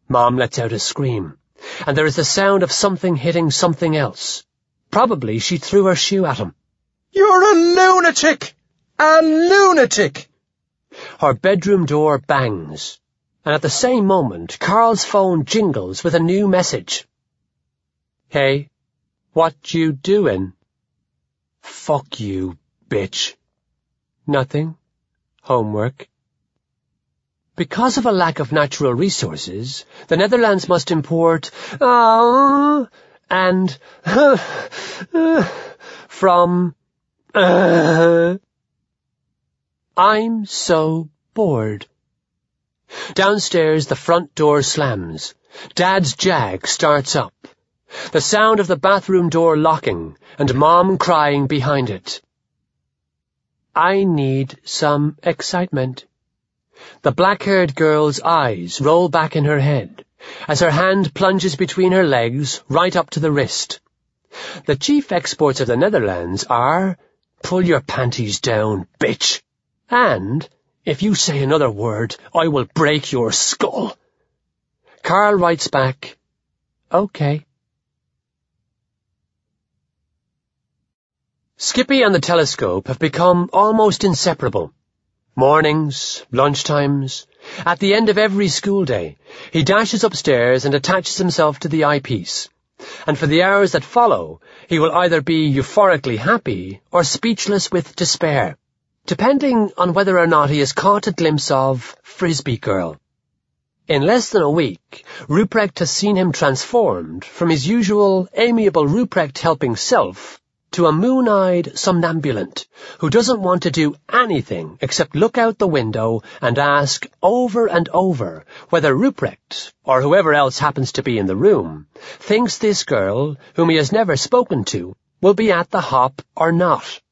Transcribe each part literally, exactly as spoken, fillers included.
Mom lets out a scream, and there is the sound of something hitting something else. Probably she threw her shoe at him. You're a lunatic! A lunatic! Her bedroom door bangs, and at the same moment, Carl's phone jingles with a new message. Hey, what you doing? Fuck you, bitch. Nothing. Homework. Because of a lack of natural resources, the Netherlands must import uh, and uh, from uh, I'm so bored. Downstairs, the front door slams. Dad's Jag starts up. The sound of the bathroom door locking and Mom crying behind it. I need some excitement. The black-haired girl's eyes roll back in her head as her hand plunges between her legs right up to the wrist. The chief exports of the Netherlands are, pull your panties down, bitch, and, if you say another word, I will break your skull. Carl writes back, okay. Skippy and the telescope have become almost inseparable. Mornings, lunchtimes, at the end of every school day, he dashes upstairs and attaches himself to the eyepiece. And for the hours that follow, he will either be euphorically happy or speechless with despair, depending on whether or not he has caught a glimpse of Frisbee Girl. In less than a week, Ruprecht has seen him transformed from his usual amiable Ruprecht-helping self to a moon-eyed somnambulant who doesn't want to do anything except look out the window and ask over and over whether Ruprecht, or whoever else happens to be in the room, thinks this girl, whom he has never spoken to, will be at the hop or not.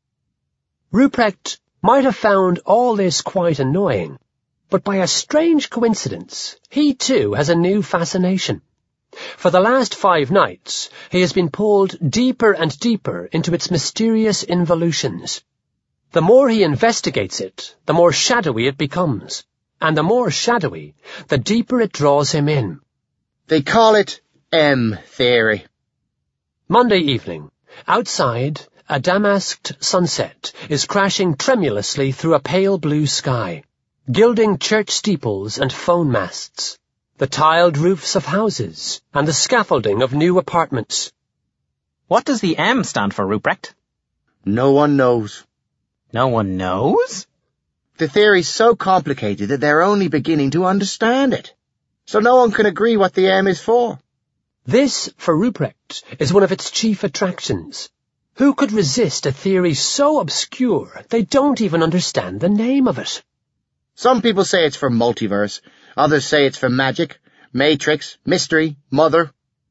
Ruprecht might have found all this quite annoying, but by a strange coincidence, he too has a new fascination. For the last five nights, he has been pulled deeper and deeper into its mysterious involutions. The more he investigates it, the more shadowy it becomes, and the more shadowy, the deeper it draws him in. They call it M-theory. Monday evening, outside, a damasked sunset is crashing tremulously through a pale blue sky, gilding church steeples and phone masts, the tiled roofs of houses, and the scaffolding of new apartments. What does the M stand for, Ruprecht? No one knows. No one knows? The theory's so complicated that they're only beginning to understand it. So no one can agree what the M is for. This, for Ruprecht, is one of its chief attractions. Who could resist a theory so obscure they don't even understand the name of it? Some people say it's for multiverse. Others say it's for magic, matrix, mystery, mother.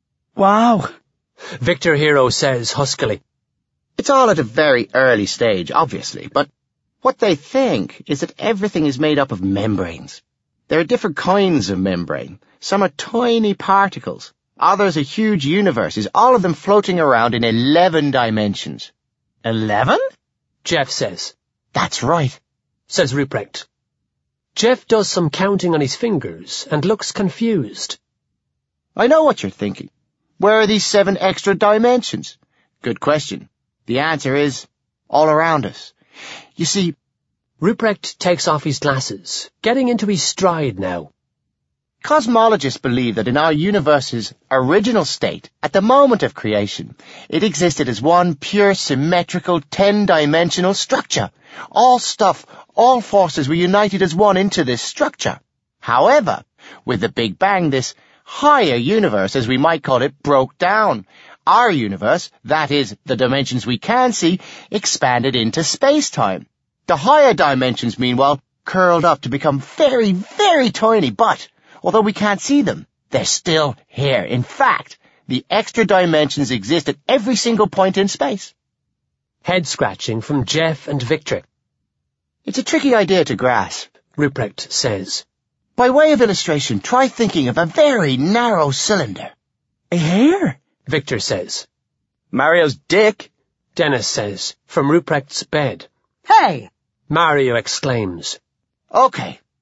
Wow, Victor Hero says huskily. It's all at a very early stage, obviously, but what they think is that everything is made up of membranes. There are different kinds of membrane. Some are tiny particles. Others are huge universes, all of them floating around in eleven dimensions. Eleven? Jeff says. That's right, says Ruprecht. Jeff does some counting on his fingers and looks confused. I know what you're thinking. Where are these seven extra dimensions? Good question. The answer is all around us. You see, Ruprecht takes off his glasses, getting into his stride now. Cosmologists believe that in our universe's original state, at the moment of creation, it existed as one pure symmetrical ten-dimensional structure. All stuff, all forces were united as one into this structure. However, with the Big Bang, this higher universe, as we might call it, broke down. Our universe, that is, the dimensions we can see, expanded into space-time. The higher dimensions, meanwhile, curled up to become very, very tiny, but although we can't see them, they're still here. In fact, the extra dimensions exist at every single point in space. Head-scratching from Jeff and Victor. It's a tricky idea to grasp, Ruprecht says. By way of illustration, try thinking of a very narrow cylinder. A hair, Victor says. Mario's dick, Dennis says, from Ruprecht's bed. Hey! Mario exclaims. Okay.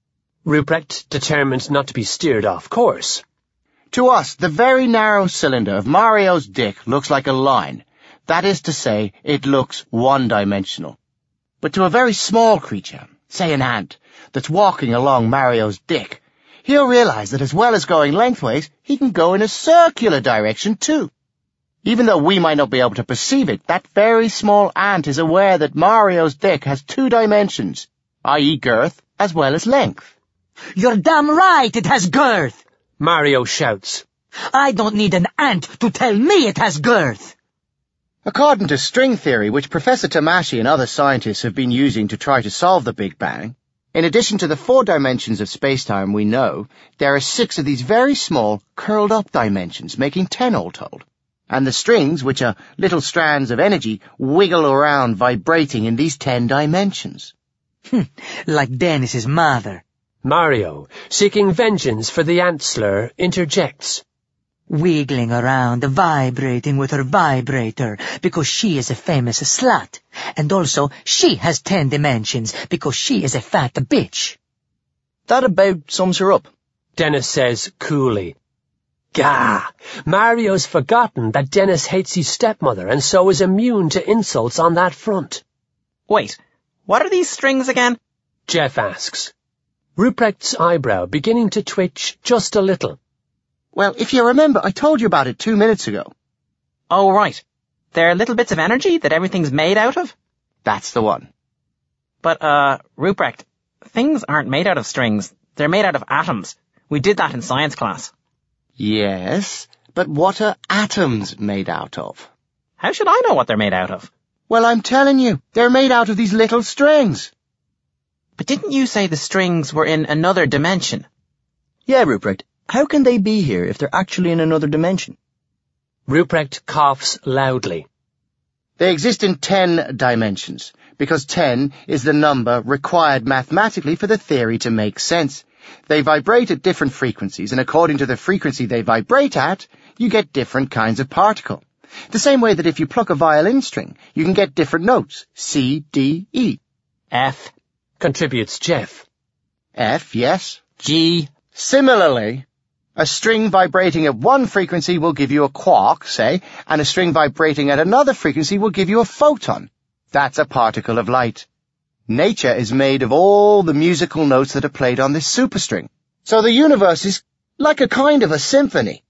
Ruprecht, determined not to be steered off course. To us, the very narrow cylinder of Mario's dick looks like a line. That is to say, it looks one-dimensional. But to a very small creature, say an ant, that's walking along Mario's dick, he'll realize that as well as going lengthways, he can go in a circular direction too. Even though we might not be able to perceive it, that very small ant is aware that Mario's dick has two dimensions, that is girth as well as length. You're damn right it has girth! Mario shouts. I don't need an ant to tell me it has girth! According to string theory, which Professor Tamashi and other scientists have been using to try to solve the Big Bang, in addition to the four dimensions of spacetime we know, there are six of these very small, curled-up dimensions, making ten all told. And the strings, which are little strands of energy, wiggle around vibrating in these ten dimensions. Like Dennis's mother. Mario, seeking vengeance for the ant slur, interjects. Wiggling around, vibrating with her vibrator, because she is a famous slut. And also, she has ten dimensions, because she is a fat bitch. That about sums her up, Dennis says coolly. Gah! Mario's forgotten that Dennis hates his stepmother and so is immune to insults on that front. Wait, what are these strings again? Jeff asks. Ruprecht's eyebrow beginning to twitch just a little. Well, if you remember, I told you about it two minutes ago. Oh, right. They're little bits of energy that everything's made out of? That's the one. But, uh, Ruprecht, things aren't made out of strings. They're made out of atoms. We did that in science class. Yes, but what are atoms made out of? How should I know what they're made out of? Well, I'm telling you, they're made out of these little strings. But didn't you say the strings were in another dimension? Yeah, Ruprecht. How can they be here if they're actually in another dimension? Ruprecht coughs loudly. They exist in ten dimensions, because ten is the number required mathematically for the theory to make sense. They vibrate at different frequencies, and according to the frequency they vibrate at, you get different kinds of particle. The same way that if you pluck a violin string, you can get different notes, C, D, E. F, contributes Jeff. F, yes. G. Similarly, a string vibrating at one frequency will give you a quark, say, and a string vibrating at another frequency will give you a photon. That's a particle of light. Nature is made of all the musical notes that are played on this superstring. So the universe is like a kind of a symphony.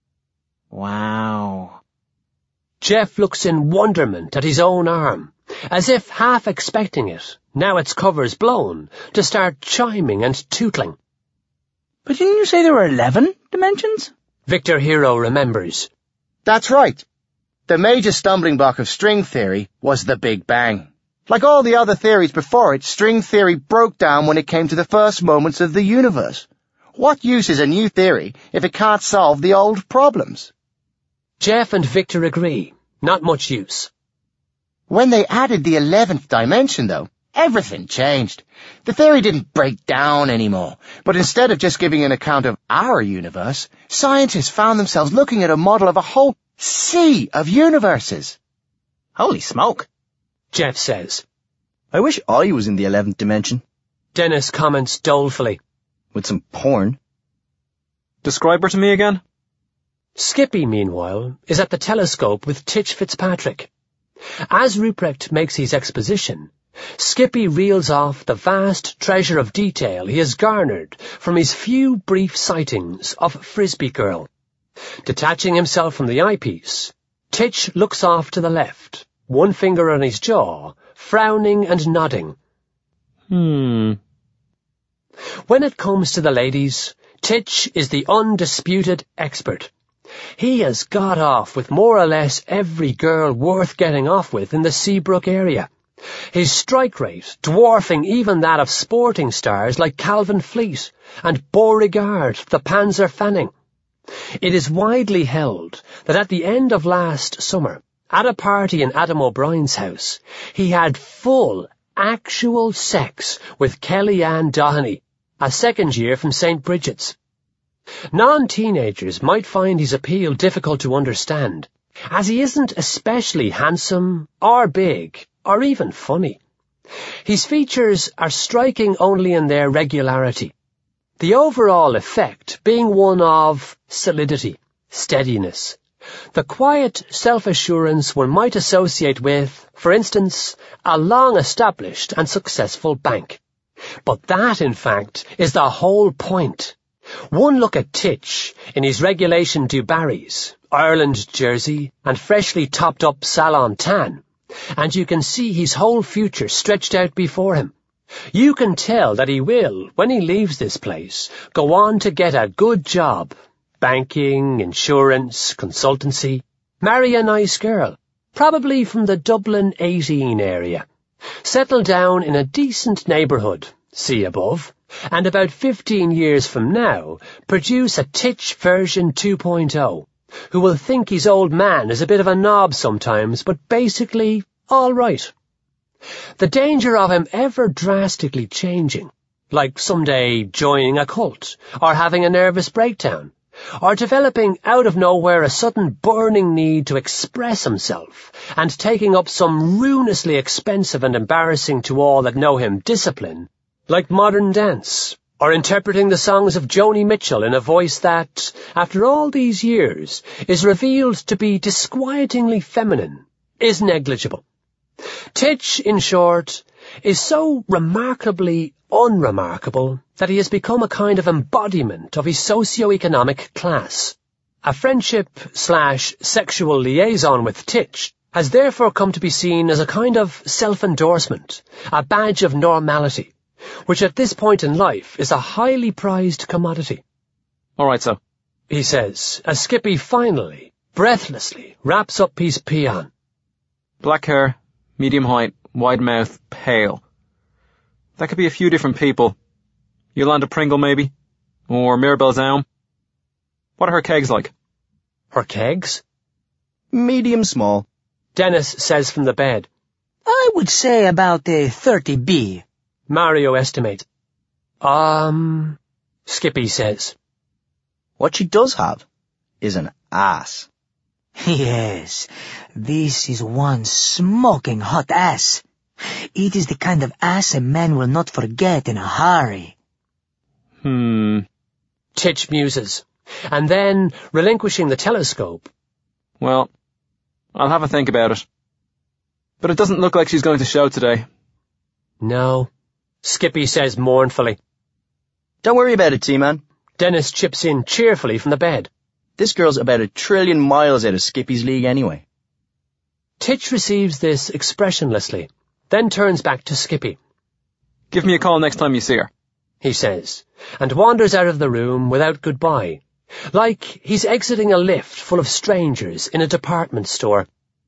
Wow. Jeff looks in wonderment at his own arm, as if half expecting it, now its cover's blown, to start chiming and tootling. But didn't you say there were eleven dimensions? Victor Hero remembers. That's right. The major stumbling block of string theory was the Big Bang. Like all the other theories before it, string theory broke down when it came to the first moments of the universe. What use is a new theory if it can't solve the old problems? Jeff and Victor agree. Not much use. When they added the eleventh dimension, though, everything changed. The theory didn't break down anymore, but instead of just giving an account of our universe, scientists found themselves looking at a model of a whole sea of universes. Holy smoke, Jeff says. I wish I was in the eleventh dimension. Dennis comments dolefully. With some porn. Describe her to me again. Skippy, meanwhile, is at the telescope with Titch Fitzpatrick. As Ruprecht makes his exposition, Skippy reels off the vast treasure of detail he has garnered from his few brief sightings of Frisbee Girl. Detaching himself from the eyepiece, Titch looks off to the left, one finger on his jaw, frowning and nodding. Hmm. When it comes to the ladies, Titch is the undisputed expert. He has got off with more or less every girl worth getting off with in the Seabrook area, his strike rate dwarfing even that of sporting stars like Calvin Fleet and Beauregard, the Panzer Fanning. It is widely held that at the end of last summer, at a party in Adam O'Brien's house, he had full, actual sex with Kellyanne Doheny, a second year from Saint Bridget's. Non-teenagers might find his appeal difficult to understand, as he isn't especially handsome, or big, or even funny. His features are striking only in their regularity. the overall effect being one of solidity, steadiness, the quiet self-assurance one might associate with, for instance, a long-established and successful bank. But that, in fact, is the whole point. One look at Titch in his regulation du Barry's, Ireland jersey and freshly topped-up salon tan, and you can see his whole future stretched out before him. You can tell that he will, when he leaves this place, go on to get a good job. Banking, insurance, consultancy. Marry a nice girl, probably from the Dublin eighteen area. Settle down in a decent neighbourhood, see above, and about fifteen years from now, produce a Titch version two point oh, who will think his old man is a bit of a knob sometimes, but basically all right. The danger of him ever drastically changing, like someday joining a cult, or having a nervous breakdown, or developing out of nowhere a sudden burning need to express himself, and taking up some ruinously expensive and embarrassing to all that know him discipline, like modern dance, or interpreting the songs of Joni Mitchell in a voice that, after all these years, is revealed to be disquietingly feminine, is negligible. Titch, in short, is so remarkably unremarkable that he has become a kind of embodiment of his socio-economic class. A friendship slash sexual liaison with Titch has therefore come to be seen as a kind of self-endorsement, a badge of normality, which at this point in life is a highly prized commodity. All right, so, he says, as Skippy finally, breathlessly, wraps up his peon. black hair, medium height, wide mouth, pale. That could be a few different people. Yolanda Pringle, maybe? Or Mirabelle Zaum? What are her kegs like? Her kegs? Medium small. Dennis says from the bed. I would say about a thirty B. Mario estimates. Um, Skippy says. What she does have is an ass. Yes, this is one smoking hot ass. It is the kind of ass a man will not forget in a hurry. Hmm. Titch muses, and then, relinquishing the telescope. Well, I'll have a think about it. But it doesn't look like she's going to show today. No, Skippy says mournfully. Don't worry about it, T-Man. Dennis chips in cheerfully from the bed. This girl's about a trillion miles out of Skippy's league anyway. Titch receives this expressionlessly, then turns back to Skippy. Give me a call next time you see her, he says, and wanders out of the room without goodbye, like he's exiting a lift full of strangers in a department store.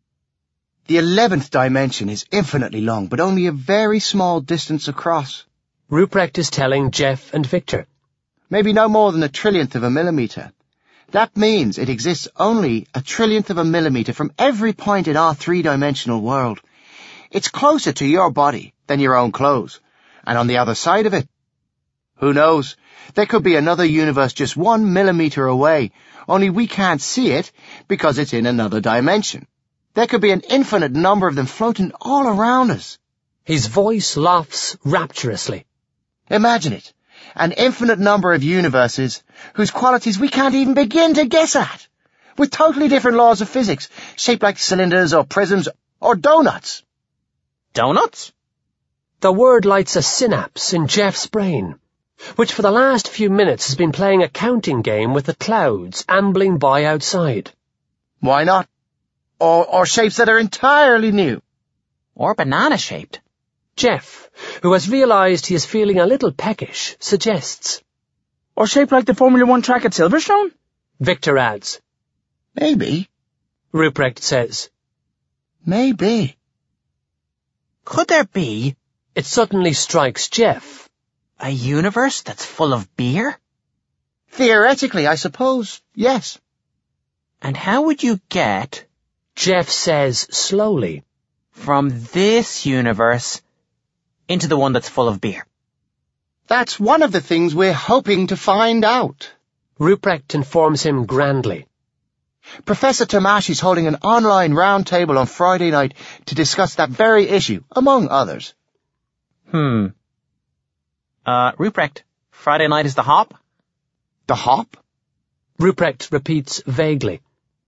The eleventh dimension is infinitely long, but only a very small distance across. Ruprecht is telling Jeff and Victor. Maybe no more than a trillionth of a millimetre. That means it exists only a trillionth of a millimetre from every point in our three-dimensional world. It's closer to your body than your own clothes, and on the other side of it. Who knows? There could be another universe just one millimetre away, only we can't see it because it's in another dimension. There could be an infinite number of them floating all around us. His voice laughs rapturously. Imagine it. An infinite number of universes whose qualities we can't even begin to guess at, with totally different laws of physics, shaped like cylinders or prisms or donuts. Donuts? The word lights a synapse in Jeff's brain, which for the last few minutes has been playing a counting game with the clouds ambling by outside. Why not? Or, or shapes that are entirely new. Or banana-shaped. Jeff, who has realised he is feeling a little peckish, suggests. Or shaped like the Formula One track at Silverstone? Victor adds. Maybe. Ruprecht says. Maybe. Could there be... It suddenly strikes Jeff. A universe that's full of beer? Theoretically, I suppose, yes. And how would you get... Jeff says slowly. From this universe into the one that's full of beer? That's one of the things we're hoping to find out. Ruprecht informs him grandly. Professor Tomash is holding an online roundtable on Friday night to discuss that very issue, among others. Hmm. Uh, Ruprecht, Friday night is the hop? The hop? Ruprecht repeats vaguely.